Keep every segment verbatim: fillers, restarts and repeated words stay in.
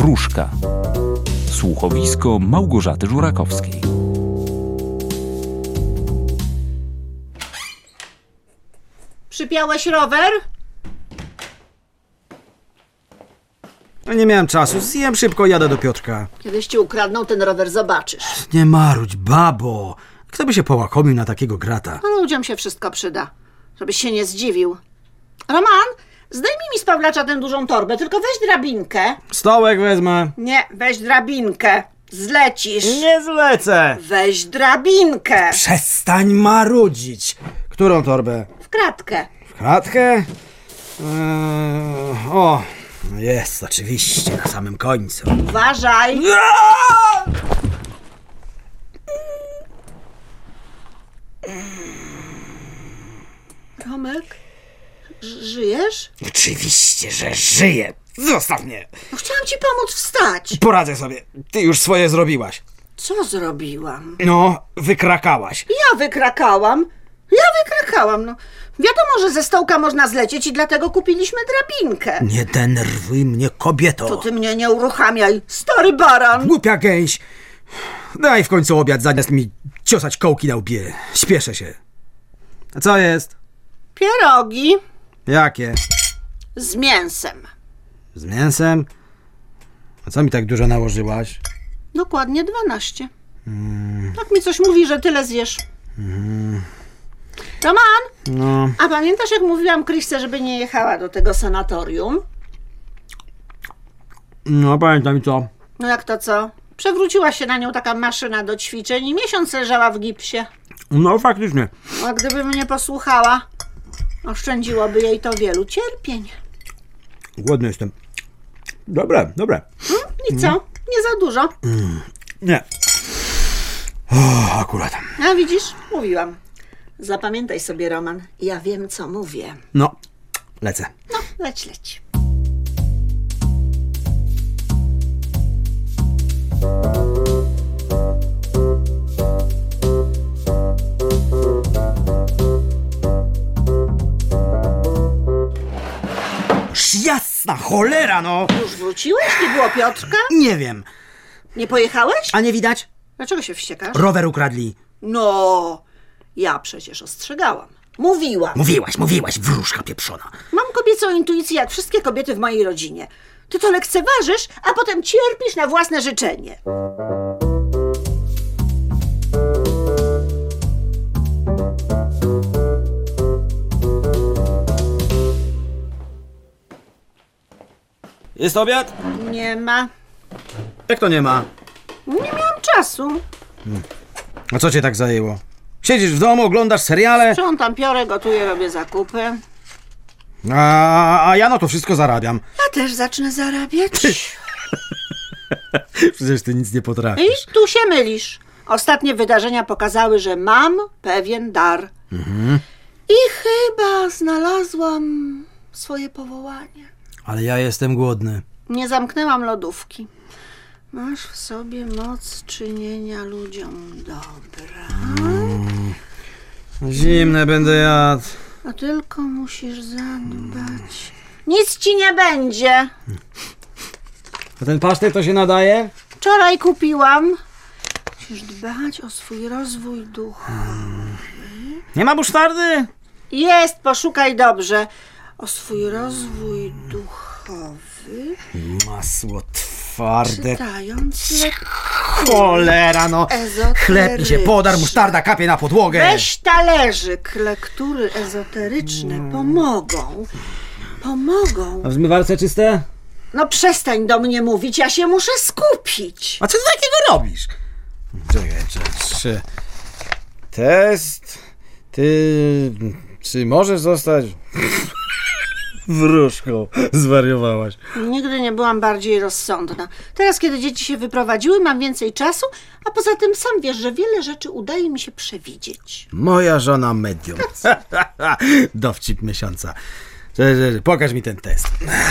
Wróżka. Słuchowisko Małgorzaty Żurakowskiej. Przypiąłeś rower? Nie miałem czasu, zjem szybko, jadę do Piotrka. Kiedyś ci ukradną ten rower, zobaczysz. Nie marudź, babo. Kto by się połakomił na takiego grata? No, ludziom się wszystko przyda, żebyś się nie zdziwił. Roman, zdejmij mi z Pawlacza tę dużą torbę, tylko weź drabinkę. Stołek wezmę. Nie, weź drabinkę. Zlecisz. Nie zlecę. Weź drabinkę. Przestań marudzić. Którą torbę? W kratkę. W kratkę? Eee, o, jest oczywiście, na samym końcu. Uważaj. Romek, ż- żyjesz? Oczywiście, że żyję. Zostaw mnie. No, chciałam ci pomóc wstać. Poradzę sobie. Ty już swoje zrobiłaś. Co zrobiłam? No, wykrakałaś. Ja wykrakałam. Ja wykrakałam, no. Wiadomo, że ze stołka można zlecieć i dlatego kupiliśmy drabinkę. Nie denerwuj mnie, kobieto. To ty mnie nie uruchamiaj, stary baran. Głupia gęś. Daj w końcu obiad, zamiast mi ciosać kołki na łbie. Śpieszę się. A co jest? Pierogi Jakie? z mięsem. Z mięsem? A co mi tak dużo nałożyłaś? Dokładnie dwanaście. Mm. Tak mi coś mówi, że tyle zjesz. Mm. Roman, No. a pamiętasz, jak mówiłam Kryśce, żeby nie jechała do tego sanatorium? No, pamiętam i co? No jak to co? Przewróciła się na nią taka maszyna do ćwiczeń i miesiąc leżała w gipsie. No, faktycznie. A gdyby mnie posłuchała, oszczędziłoby jej to wielu cierpień. Głodny jestem. Dobre, dobre. Hmm? I co? Nie za dużo? Mm. Nie. O, akurat. A widzisz? Mówiłam. Zapamiętaj sobie, Roman. Ja wiem, co mówię. No, lecę. No, leć, leć. Jasna cholera, no! Już wróciłeś? Nie było Piotrka? Nie wiem. Nie pojechałeś? A nie widać? Dlaczego się wściekasz? Rower ukradli. No, ja przecież ostrzegałam. Mówiłam. Mówiłaś, mówiłaś, wróżka pieprzona. Mam kobiecą intuicję, jak wszystkie kobiety w mojej rodzinie. Ty to lekceważysz, a potem cierpisz na własne życzenie. Jest obiad? Nie ma. Jak to nie ma? Nie miałam czasu. A co cię tak zajęło? Siedzisz w domu, oglądasz seriale? Sprzątam piorę, gotuję, robię zakupy. A, a ja no to wszystko zarabiam. Ja też zacznę zarabiać. Przecież ty nic nie I potrafisz. tu się mylisz. Ostatnie wydarzenia pokazały, że mam pewien dar. Mhm. I chyba znalazłam swoje powołanie. Ale ja jestem głodny. Nie zamknęłam lodówki. Masz w sobie moc czynienia ludziom dobra. Mm. Zimne będę jadł. A tylko musisz zadbać. Nic ci nie będzie. A ten pasztet to się nadaje? Wczoraj kupiłam. Musisz dbać o swój rozwój duchowy. Nie ma musztardy? Jest, poszukaj dobrze. O swój rozwój duchowy. Masło twarde. Czytając lektury Cholera no. Chleb mi się podar, musztarda kapie na podłogę. Weź talerzyk. Lektury ezoteryczne pomogą. Pomogą. A w zmywarce czyste? No przestań do mnie mówić, ja się muszę skupić. A co ty takiego robisz? Czekaj, czy, czy... Test? Ty... Czy możesz zostać... wróżką? Zwariowałaś. Nigdy nie byłam bardziej rozsądna. Teraz, kiedy dzieci się wyprowadziły, mam więcej czasu, a poza tym sam wiesz, że wiele rzeczy udaje mi się przewidzieć. Moja żona medium. Dowcip miesiąca. Pokaż mi ten test.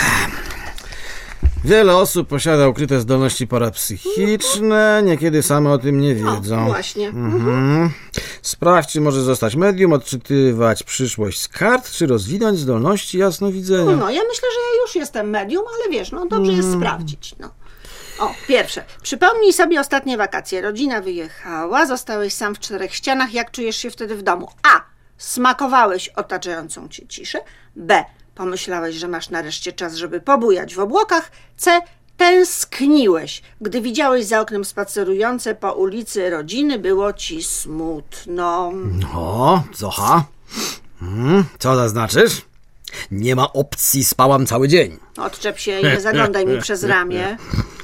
Wiele osób posiada ukryte zdolności parapsychiczne, niekiedy same o tym nie wiedzą. O, właśnie. Mhm. Sprawdź, czy może zostać medium, odczytywać przyszłość z kart, czy rozwinąć zdolności jasnowidzenia. No, ja myślę, że ja już jestem medium, ale wiesz, no dobrze jest sprawdzić, no. O, pierwsze. Przypomnij sobie ostatnie wakacje. Rodzina wyjechała, zostałeś sam w czterech ścianach. Jak czujesz się wtedy w domu? A. Smakowałeś otaczającą cię ciszę. B. Pomyślałeś, że masz nareszcie czas, żeby pobujać w obłokach. C. Tęskniłeś. Gdy widziałeś za oknem spacerujące po ulicy rodziny, było ci smutno. O, Zocha. Hmm, co zaznaczysz? Nie ma opcji, spałam cały dzień. Odczep się i nie zaglądaj mi przez ramię.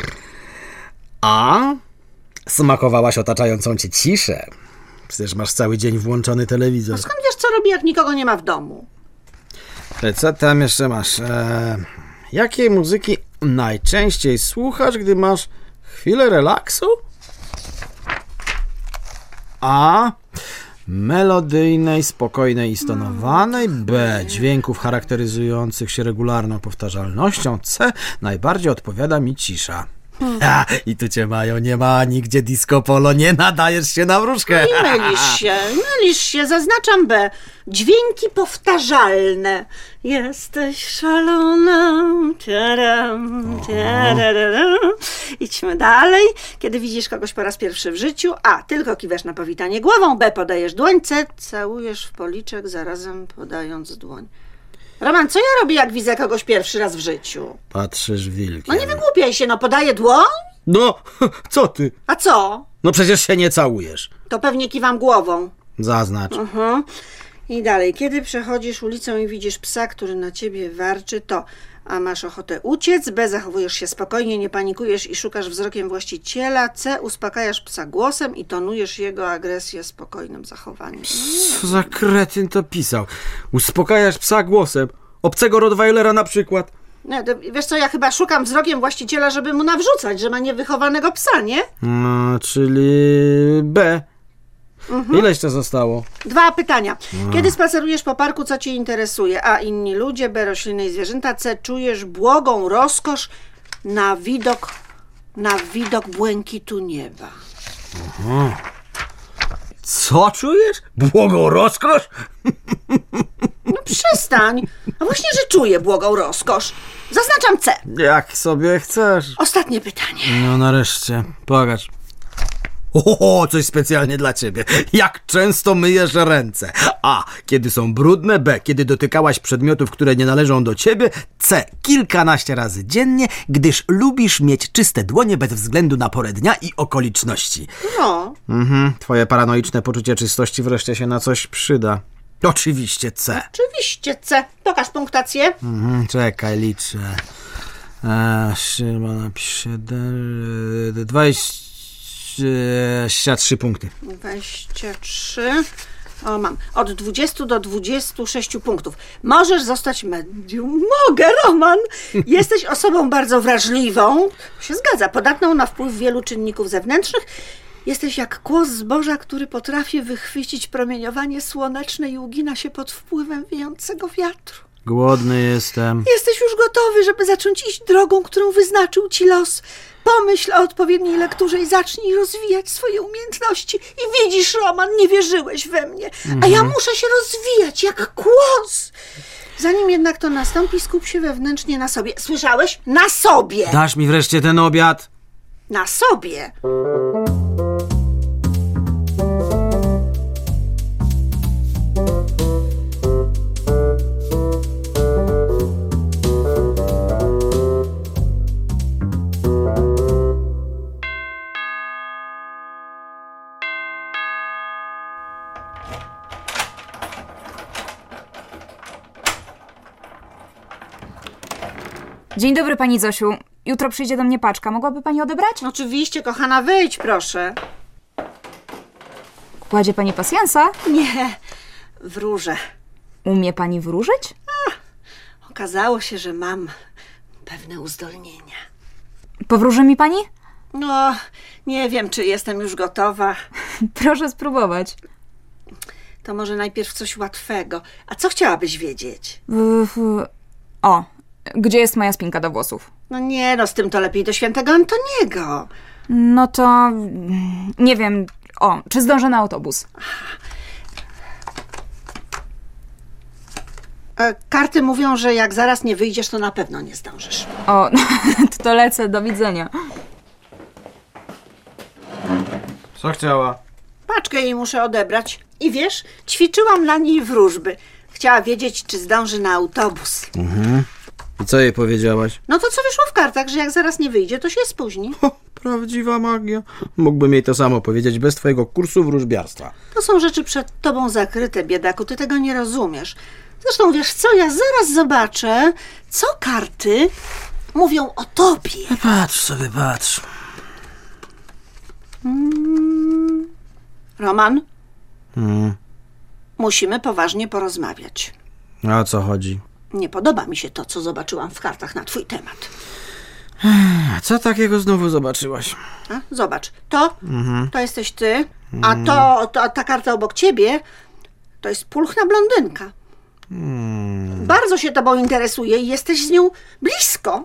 A? Smakowałaś otaczającą cię ciszę. Przecież masz cały dzień włączony telewizor. Skąd wiesz, co robi, jak nikogo nie ma w domu? Co tam jeszcze masz? Eee, jakiej muzyki najczęściej słuchasz, gdy masz chwilę relaksu? A. Melodyjnej, spokojnej i stonowanej. B. Dźwięków charakteryzujących się regularną powtarzalnością. C. Najbardziej odpowiada mi cisza. A, i tu cię mają, nie ma nigdzie disco polo, nie nadajesz się na wróżkę. I mylisz się, mylisz się, zaznaczam B. Dźwięki powtarzalne. Jesteś szalona. Taram, tararam. Idźmy dalej. Kiedy widzisz kogoś po raz pierwszy w życiu, A. Tylko kiwasz na powitanie głową, B. Podajesz dłoń, C. Całujesz w policzek, zarazem podając dłoń. Roman, co ja robię, jak widzę kogoś pierwszy raz w życiu? Patrzysz wilkiem. No nie wygłupiaj się, no podaję dłoń? No, co ty? A co? No przecież się nie całujesz. To pewnie kiwam głową. Zaznacz. Mhm. I dalej. Kiedy przechodzisz ulicą i widzisz psa, który na ciebie warczy, to A. Masz ochotę uciec, B. Zachowujesz się spokojnie, nie panikujesz i szukasz wzrokiem właściciela, C. Uspokajasz psa głosem i tonujesz jego agresję spokojnym zachowaniem. Co za kretyn to pisał? Uspokajasz psa głosem. Obcego Rottweilera na przykład. Nie, to, wiesz co, ja chyba szukam wzrokiem właściciela, żeby mu nawrzucać, że ma niewychowanego psa, nie? No, czyli B. Mhm. Ileś to zostało? Dwa pytania. Kiedy spacerujesz po parku, co cię interesuje? A. Inni ludzie, B. Rośliny i zwierzęta, C. Czujesz błogą rozkosz na widok, na widok błękitu nieba. Aha. Co czujesz? Błogą rozkosz? No przestań. No właśnie, że czuję błogą rozkosz. Zaznaczam C. Jak sobie chcesz. Ostatnie pytanie. No nareszcie. Pogacz. Oho, coś specjalnie dla ciebie. Jak często myjesz ręce? A. Kiedy są brudne. B. Kiedy dotykałaś przedmiotów, które nie należą do ciebie. C. Kilkanaście razy dziennie, gdyż lubisz mieć czyste dłonie bez względu na porę dnia i okoliczności. No. Mhm. Twoje paranoiczne poczucie czystości wreszcie się na coś przyda. Oczywiście C. Oczywiście C. Pokaż punktację. Mhm, czekaj, liczę. Eee, Szymon napisze dwadzieścia trzy punkty. dwadzieścia trzy. O, mam. Od dwudziestu do dwudziestu sześciu punktów. Możesz zostać medium. Mogę, Roman. Jesteś osobą bardzo wrażliwą. Się zgadza. Podatną na wpływ wielu czynników zewnętrznych. Jesteś jak kłos zboża, który potrafi wychwycić promieniowanie słoneczne i ugina się pod wpływem wiejącego wiatru. Głodny jestem. Jesteś już gotowy, żeby zacząć iść drogą, którą wyznaczył ci los. Pomyśl o odpowiedniej lekturze i zacznij rozwijać swoje umiejętności. I widzisz, Roman, nie wierzyłeś we mnie. A ja muszę się rozwijać jak kłos. Zanim jednak to nastąpi, skup się wewnętrznie na sobie. Słyszałeś? Na sobie! Dasz mi wreszcie ten obiad? Na sobie! Dzień dobry, pani Zosiu. Jutro przyjdzie do mnie paczka. Mogłaby pani odebrać? Oczywiście, kochana, wyjdź, proszę. Kładzie pani pasjansa? Nie, wróżę. Umie pani wróżyć? Okazało się, że mam pewne uzdolnienia. Powróży mi pani? No, nie wiem, czy jestem już gotowa. Proszę spróbować. To może najpierw coś łatwego. A co chciałabyś wiedzieć? W, w... O, gdzie jest moja spinka do włosów? No nie, no z tym to lepiej do świętego Antoniego. No to... nie wiem... O, czy zdążę na autobus? E, karty mówią, że jak zaraz nie wyjdziesz, to na pewno nie zdążysz. O, to lecę, do widzenia. Co chciała? Paczkę jej muszę odebrać. I wiesz, ćwiczyłam dla niej wróżby. Chciała wiedzieć, czy zdąży na autobus. Mhm. I co jej powiedziałaś? No to co wyszło w kartach, że jak zaraz nie wyjdzie, to się spóźni. O, prawdziwa magia. Mógłbym jej to samo powiedzieć bez twojego kursu wróżbiarstwa. To są rzeczy przed tobą zakryte, biedaku, ty tego nie rozumiesz. Zresztą wiesz co, ja zaraz zobaczę, co karty mówią o tobie. Patrz sobie, patrz. Mm. Roman, Hmm. musimy poważnie porozmawiać. A o co chodzi? Nie podoba mi się to, co zobaczyłam w kartach na twój temat. A co takiego znowu zobaczyłaś? A? Zobacz, to, to jesteś ty, a to, to, ta karta obok ciebie, to jest pulchna blondynka. Hmm. Bardzo się tobą interesuje i jesteś z nią blisko.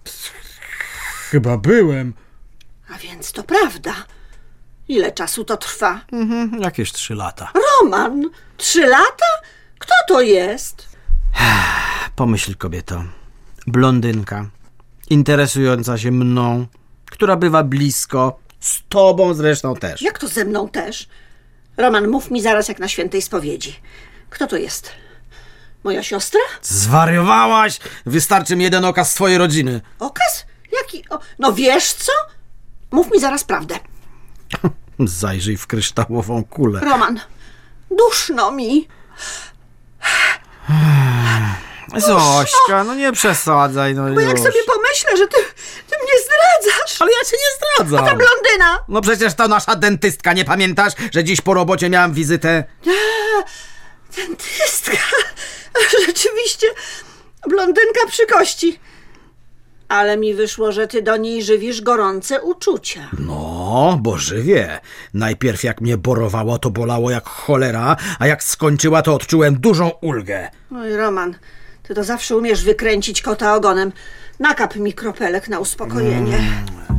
Chyba byłem. A więc to prawda. Ile czasu to trwa? Mhm, jakieś trzy lata. Roman, trzy lata? Kto to jest? Pomyśl, kobieto. Blondynka, interesująca się mną, która bywa blisko, z tobą zresztą też. Jak to ze mną też? Roman, mów mi zaraz jak na świętej spowiedzi. Kto to jest? Moja siostra? Zwariowałaś? Wystarczy mi jeden okaz z twojej rodziny. Okaz? Jaki? O, no wiesz co? Mów mi zaraz prawdę. Zajrzyj w kryształową kulę. Roman, duszno mi. Zośka, no nie przesadzaj, no Bo już. jak sobie pomyślę, że ty, ty mnie zdradzasz. Ale ja cię nie Ta zdradzam. blondyna. No przecież to nasza dentystka, nie pamiętasz, że dziś po robocie miałam wizytę? Dentystka. Rzeczywiście, blondynka przy kości. Ale mi wyszło, że ty do niej żywisz gorące uczucia. No, bo żywie. Najpierw jak mnie borowało, to bolało jak cholera, a jak skończyła, to odczułem dużą ulgę. Oj, Roman, ty to zawsze umiesz wykręcić kota ogonem. Nakap mi kropelek na uspokojenie. Mm.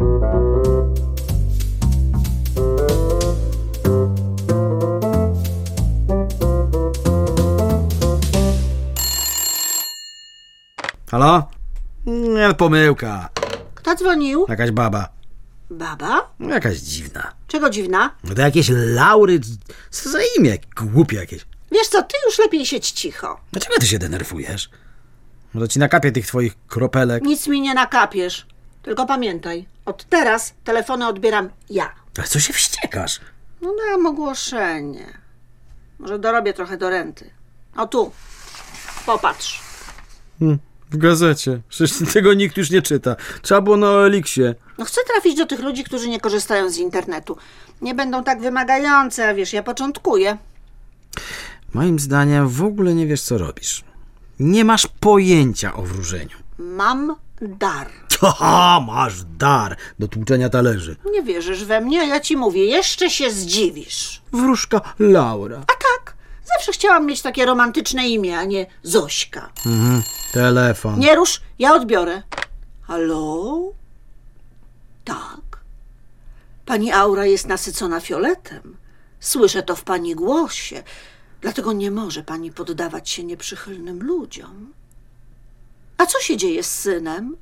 Halo? Nie, pomyłka. Kto dzwonił? Jakaś baba. Baba? Jakaś dziwna. Czego dziwna? No to jakieś Laury. Co za imię? Głupie jakieś. Wiesz co, ty już lepiej siedź cicho. Dlaczego ty się denerwujesz? Może ci nakapię tych twoich kropelek. Nic mi nie nakapiesz. Tylko pamiętaj, od teraz telefony odbieram ja. Ale co się wściekasz? No dam ogłoszenie. Może dorobię trochę do renty. O tu, popatrz. W gazecie. Przecież tego nikt już nie czyta. Trzeba było na O L X ie. No chcę trafić do tych ludzi, którzy nie korzystają z internetu. Nie będą tak wymagające, a wiesz, ja początkuję. Moim zdaniem w ogóle nie wiesz, co robisz. Nie masz pojęcia o wróżeniu. Mam dar. Haha, masz dar do tłuczenia talerzy. Nie wierzysz we mnie, a ja ci mówię, jeszcze się zdziwisz. Wróżka Laura. A tak, zawsze chciałam mieć takie romantyczne imię, a nie Zośka. Mhm. Telefon. Nie rusz, ja odbiorę. Halo? Tak. Pani aura jest nasycona fioletem. Słyszę to w pani głosie. Dlatego nie może pani poddawać się nieprzychylnym ludziom. A co się dzieje z synem?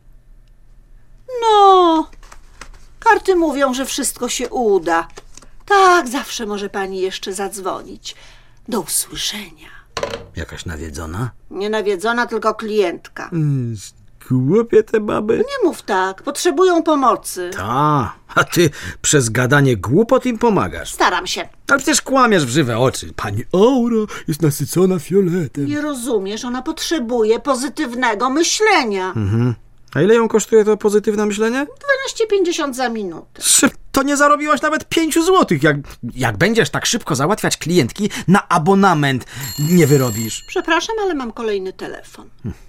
No, karty mówią, że wszystko się uda. Tak, zawsze może pani jeszcze zadzwonić. Do usłyszenia. Jakaś nawiedzona? Nie nawiedzona, tylko klientka. Mm, głupie te baby. Nie mów tak, potrzebują pomocy. Ta, a ty przez gadanie głupot im pomagasz. Staram się. Ale przecież kłamiesz w żywe oczy. Pani aura jest nasycona fioletem. Nie rozumiesz, ona potrzebuje pozytywnego myślenia. Mhm. A ile ją kosztuje to pozytywne myślenie? dwanaście pięćdziesiąt za minutę. Szyb, to nie zarobiłaś nawet pięciu złotych. Jak, jak będziesz tak szybko załatwiać klientki, na abonament nie wyrobisz. Przepraszam, ale mam kolejny telefon.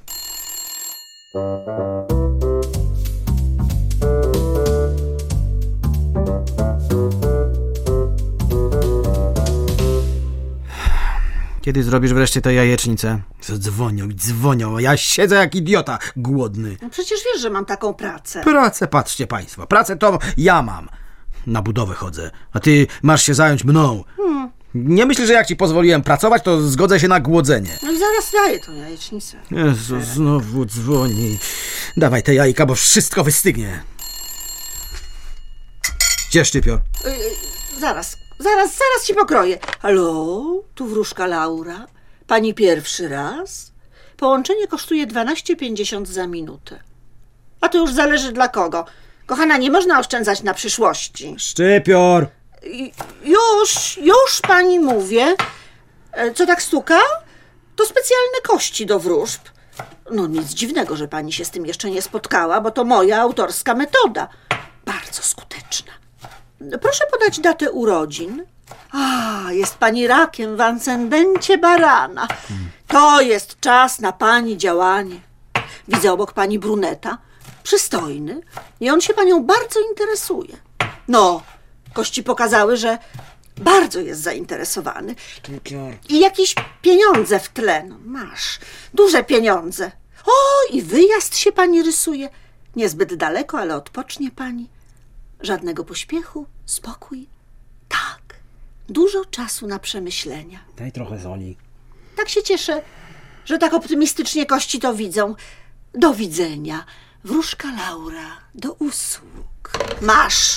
Kiedy zrobisz wreszcie tę jajecznicę? Dzwonią i dzwonią, a ja siedzę jak idiota, głodny. No przecież wiesz, że mam taką pracę. Pracę, patrzcie państwo, pracę to ja mam. Na budowę chodzę, a ty masz się zająć mną. Hmm. Nie myślisz, że jak ci pozwoliłem pracować, to zgodzę się na głodzenie. No i zaraz daję tą jajecznicę. Jezu, znowu dzwoni. Dawaj te jajka, bo wszystko wystygnie. Gdzie szczypior? Zaraz, zaraz, zaraz ci pokroję. Halo, tu wróżka Laura. Pani pierwszy raz? Połączenie kosztuje dwanaście pięćdziesiąt za minutę. A to już zależy dla kogo. Kochana, nie można oszczędzać na przyszłości. Szczypior! I- Już, już pani mówię. E, Co tak stuka? To specjalne kości do wróżb. No nic dziwnego, że pani się z tym jeszcze nie spotkała, bo to moja autorska metoda. Bardzo skuteczna. Proszę podać datę urodzin. A, jest pani rakiem w ascendencie barana. To jest czas na pani działanie. Widzę obok pani bruneta, przystojny, i on się panią bardzo interesuje. No, kości pokazały, że bardzo jest zainteresowany. I jakieś pieniądze w tle. No, masz, duże pieniądze. O, i wyjazd się pani rysuje. Niezbyt daleko, ale odpocznie pani. Żadnego pośpiechu, spokój. Tak, dużo czasu na przemyślenia. Daj trochę soli. Tak się cieszę, że tak optymistycznie kości to widzą. Do widzenia. Wróżka Laura, do usług. Masz.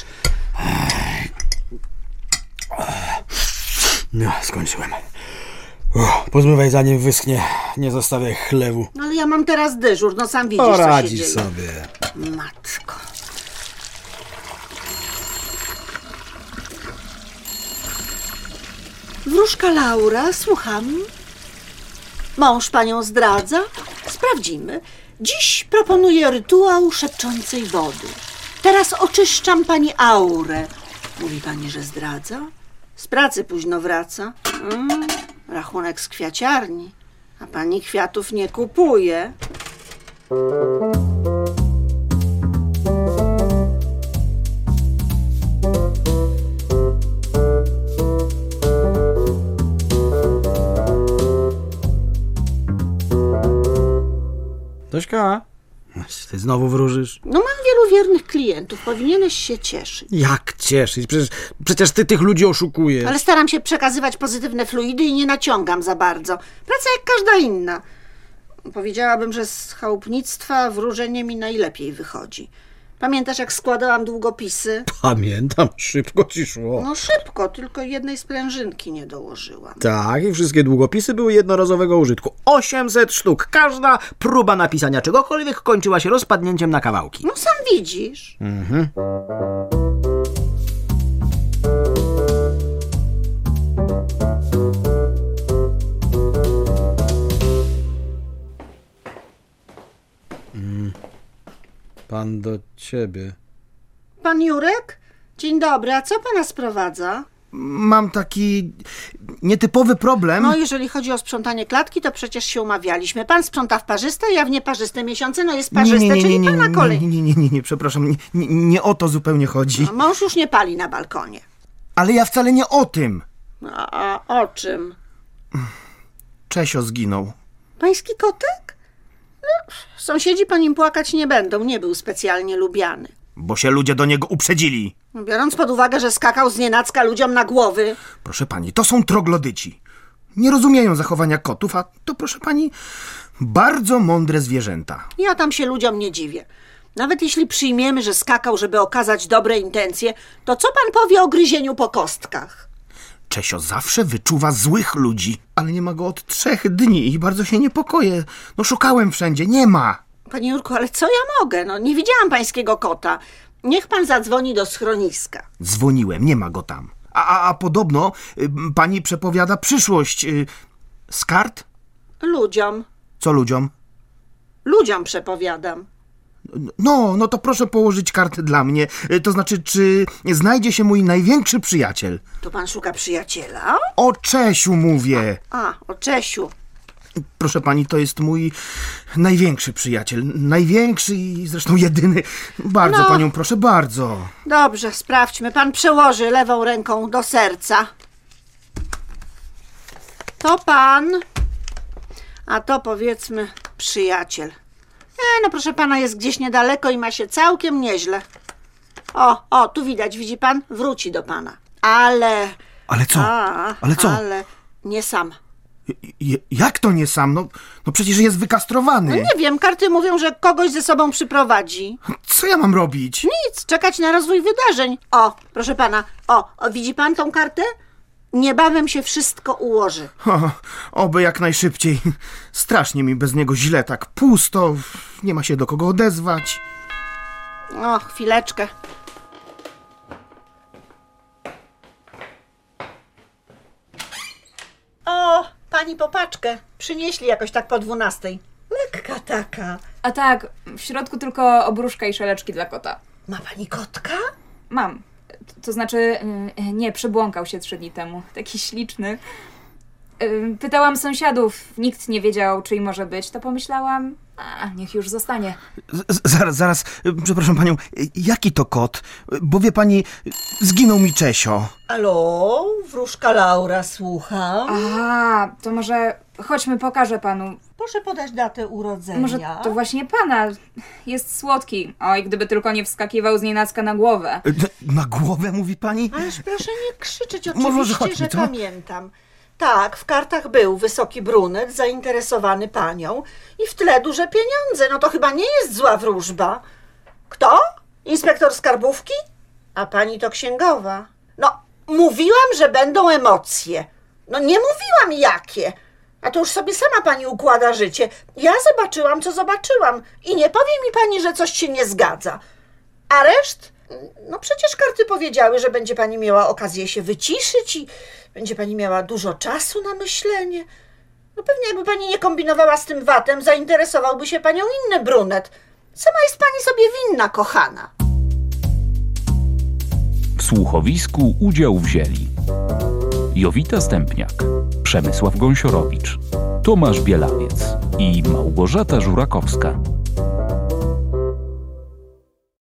No, skończyłem. O, pozmywaj zanim wyschnie. Nie zostawiaj chlewu. No ale ja mam teraz dyżur, no sam widzisz, co się Poradzisz dzieje. sobie. Matko. Wróżka Laura, słucham. Mąż panią zdradza? Sprawdzimy. Dziś proponuję rytuał szepczącej wody. Teraz oczyszczam pani aurę. Mówi pani, że zdradza? Z pracy późno wraca. Mm, rachunek z kwiaciarni. A pani kwiatów nie kupuje. Tośka, ty znowu wróżysz? No mam wielu wiernych klientów, powinieneś się cieszyć. Jak cieszyć? Przecież, przecież ty tych ludzi oszukujesz. Ale staram się przekazywać pozytywne fluidy i nie naciągam za bardzo. Praca jak każda inna. Powiedziałabym, że z chałupnictwa wróżenie mi najlepiej wychodzi. Pamiętasz, jak składałam długopisy? Pamiętam, szybko ci szło. No szybko, tylko jednej sprężynki nie dołożyłam. Tak, i wszystkie długopisy były jednorazowego użytku. osiemset sztuk. Każda próba napisania czegokolwiek kończyła się rozpadnięciem na kawałki. No sam widzisz. Mhm. Mm. Pan do ciebie. Pan Jurek? Dzień dobry, a co pana sprowadza? Mam taki nietypowy problem. No, jeżeli chodzi o sprzątanie klatki, to przecież się umawialiśmy. Pan sprząta w parzyste, ja w nieparzyste miesiące, no jest parzyste, czyli pana kolej. Nie, nie, nie, nie, nie, przepraszam, nie, nie, nie o to zupełnie chodzi. No, mąż już nie pali na balkonie. Ale ja wcale nie o tym. A, a o czym? Czesio zginął. Pański kotek? No, sąsiedzi po nim płakać nie będą, nie był specjalnie lubiany. Bo się ludzie do niego uprzedzili. Biorąc pod uwagę, że skakał z nienacka ludziom na głowy. Proszę pani, to są troglodyci. Nie rozumieją zachowania kotów, a to, proszę pani, bardzo mądre zwierzęta. Ja tam się ludziom nie dziwię. Nawet jeśli przyjmiemy, że skakał, żeby okazać dobre intencje, to co pan powie o gryzieniu po kostkach? Czesio zawsze wyczuwa złych ludzi, ale nie ma go od trzech dni i bardzo się niepokoję. No szukałem wszędzie, nie ma. Panie Jurku, ale co ja mogę? No nie widziałam pańskiego kota. Niech pan zadzwoni do schroniska. Dzwoniłem, nie ma go tam. A, a, a podobno y, pani przepowiada przyszłość. Y, z kart? Ludziom. Co ludziom? Ludziom przepowiadam. No, no to proszę położyć karty dla mnie. Y, to znaczy, czy znajdzie się mój największy przyjaciel? To pan szuka przyjaciela? O Czesiu mówię. A, o Czesiu. Proszę pani, to jest mój największy przyjaciel. Największy i zresztą jedyny. Bardzo No. panią proszę, bardzo. Dobrze, sprawdźmy. Pan przełoży lewą ręką do serca. To pan, a to powiedzmy przyjaciel. E, no proszę pana, jest gdzieś niedaleko i ma się całkiem nieźle. O, o, tu widać, widzi pan? Wróci do pana. Ale... Ale co? A, Ale co? Ale nie sam. J- jak to nie sam? No, no przecież jest wykastrowany. No nie wiem, karty mówią, że kogoś ze sobą przyprowadzi. Co ja mam robić? Nic, czekać na rozwój wydarzeń. O, proszę pana, o, o widzi pan tą kartę? Niebawem się wszystko ułoży. O, oby jak najszybciej. Strasznie mi bez niego źle, tak pusto, nie ma się do kogo odezwać. O, chwileczkę. O, pani popaczkę. Przynieśli jakoś tak po dwunastej. Lekka taka. A tak, w środku tylko obruszka i szeleczki dla kota. Ma pani kotka? Mam. To, to znaczy, yy, nie, przebłąkał się trzy dni temu. Taki śliczny. Yy, pytałam sąsiadów, nikt nie wiedział, czyj może być, to pomyślałam, a niech już zostanie. Z- zaraz, zaraz, przepraszam panią, jaki to kot? Bo wie pani, zginął mi Czesio. Alo, wróżka Laura, słucham. A, to może chodźmy, pokażę panu. Proszę podać datę urodzenia. Może to właśnie pana. Jest słodki. Oj, gdyby tylko nie wskakiwał z nienacka na głowę. Na głowę mówi pani? Ależ proszę nie krzyczeć, Może oczywiście, chodźmy, że co? pamiętam. Tak, w kartach był wysoki brunet, zainteresowany panią i w tle duże pieniądze. No to chyba nie jest zła wróżba. Kto? Inspektor skarbówki? A pani to księgowa. No, mówiłam, że będą emocje. No nie mówiłam jakie. A to już sobie sama pani układa życie. Ja zobaczyłam, co zobaczyłam i nie powie mi pani, że coś się nie zgadza. A reszt? No przecież karty powiedziały, że będzie pani miała okazję się wyciszyć i będzie pani miała dużo czasu na myślenie. No pewnie jakby pani nie kombinowała z tym watem, zainteresowałby się panią inny brunet. Sama jest pani sobie winna, kochana. W słuchowisku udział wzięli Jowita Stępniak, Przemysław Gąsiorowicz, Tomasz Bielawiec i Małgorzata Żurakowska.